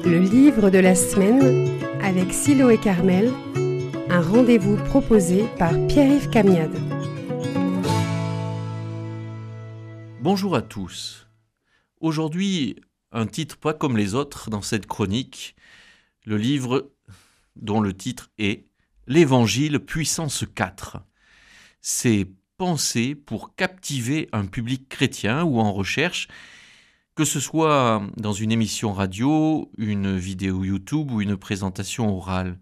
Le livre de la semaine avec Siloé Carmel, un rendez-vous proposé par Pierre-Yves Camiade. Bonjour à tous. Aujourd'hui, un titre pas comme les autres dans cette chronique, le livre dont le titre est L'Évangile puissance 4. C'est pensé pour captiver un public chrétien ou en recherche, que ce soit dans une émission radio, une vidéo YouTube ou une présentation orale.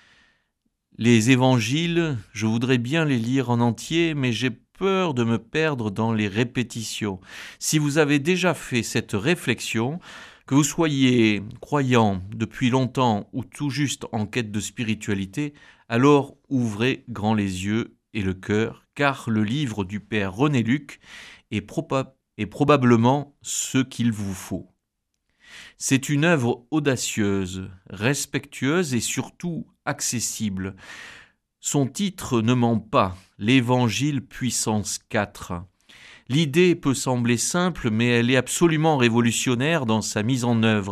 Les évangiles, je voudrais bien les lire en entier, mais j'ai peur de me perdre dans les répétitions. Si vous avez déjà fait cette réflexion, que vous soyez croyant depuis longtemps ou tout juste en quête de spiritualité, alors ouvrez grand les yeux et le cœur, car le livre du Père René Luc est probablement ce qu'il vous faut. C'est une œuvre audacieuse, respectueuse et surtout accessible. Son titre ne ment pas, l'Évangile puissance 4. L'idée peut sembler simple, mais elle est absolument révolutionnaire dans sa mise en œuvre.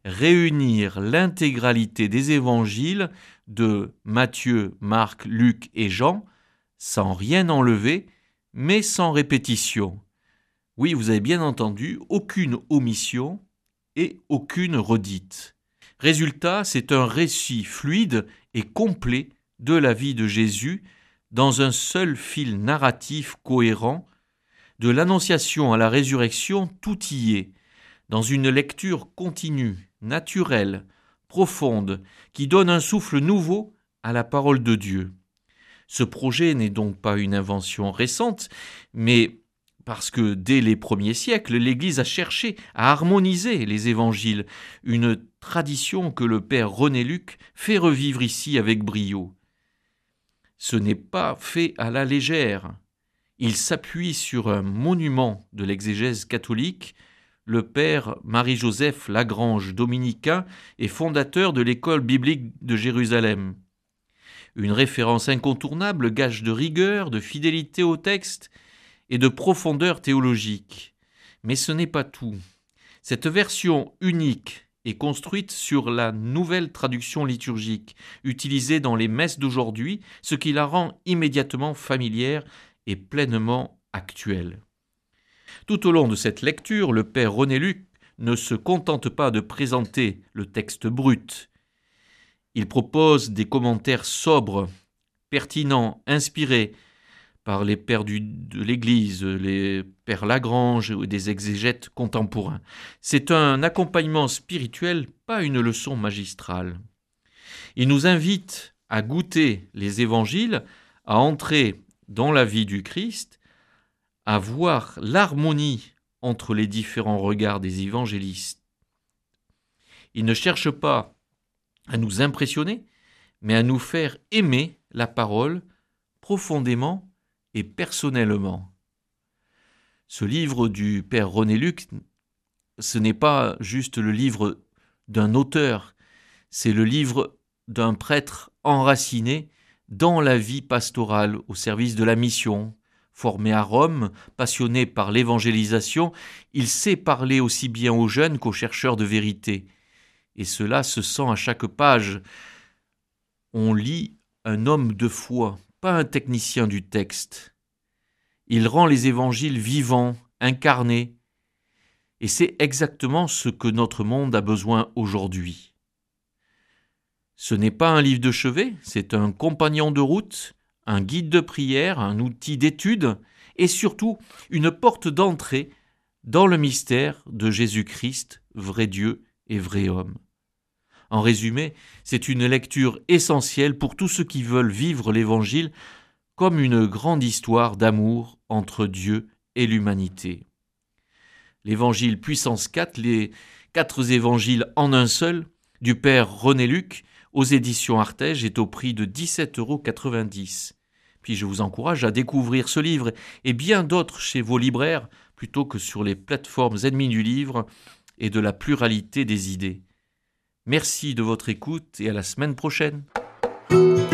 Réunir l'intégralité des évangiles de Matthieu, Marc, Luc et Jean, sans rien enlever, mais sans répétition. Oui, vous avez bien entendu, aucune omission et aucune redite. Résultat, c'est un récit fluide et complet de la vie de Jésus dans un seul fil narratif cohérent. De l'Annonciation à la résurrection, tout y est, dans une lecture continue, naturelle, profonde, qui donne un souffle nouveau à la parole de Dieu. Ce projet n'est donc pas une invention récente, mais parce que dès les premiers siècles, l'Église a cherché à harmoniser les évangiles, une tradition que le Père René Luc fait revivre ici avec brio. Ce n'est pas fait à la légère. Il s'appuie sur un monument de l'exégèse catholique, le Père Marie-Joseph Lagrange, dominicain et fondateur de l'école biblique de Jérusalem. Une référence incontournable, gage de rigueur, de fidélité au texte et de profondeur théologique. Mais ce n'est pas tout. Cette version unique est construite sur la nouvelle traduction liturgique, utilisée dans les messes d'aujourd'hui, ce qui la rend immédiatement familière et pleinement actuelle. Tout au long de cette lecture, le Père René Luc ne se contente pas de présenter le texte brut. Il propose des commentaires sobres, pertinents, inspirés par les pères de l'Église, les pères Lagrange ou des exégètes contemporains. C'est un accompagnement spirituel, pas une leçon magistrale. Il nous invite à goûter les évangiles, à entrer dans la vie du Christ, à voir l'harmonie entre les différents regards des évangélistes. Il ne cherche pas à nous impressionner, mais à nous faire aimer la parole profondément et personnellement. Ce livre du Père René Luc, ce n'est pas juste le livre d'un auteur, c'est le livre d'un prêtre enraciné dans la vie pastorale au service de la mission. Formé à Rome, passionné par l'évangélisation, il sait parler aussi bien aux jeunes qu'aux chercheurs de vérité. Et cela se sent à chaque page. On lit un homme de foi, pas un technicien du texte. Il rend les évangiles vivants, incarnés. Et c'est exactement ce que notre monde a besoin aujourd'hui. Ce n'est pas un livre de chevet, c'est un compagnon de route, un guide de prière, un outil d'étude et surtout une porte d'entrée dans le mystère de Jésus-Christ, vrai Dieu et vrai homme. En résumé, c'est une lecture essentielle pour tous ceux qui veulent vivre l'Évangile comme une grande histoire d'amour entre Dieu et l'humanité. L'Évangile puissance 4, les 4 évangiles en un seul, du Père René Luc, aux éditions Artege, est au prix de 17,90 €. Puis je vous encourage à découvrir ce livre et bien d'autres chez vos libraires, plutôt que sur les plateformes ennemies du livre et de la pluralité des idées. Merci de votre écoute et à la semaine prochaine.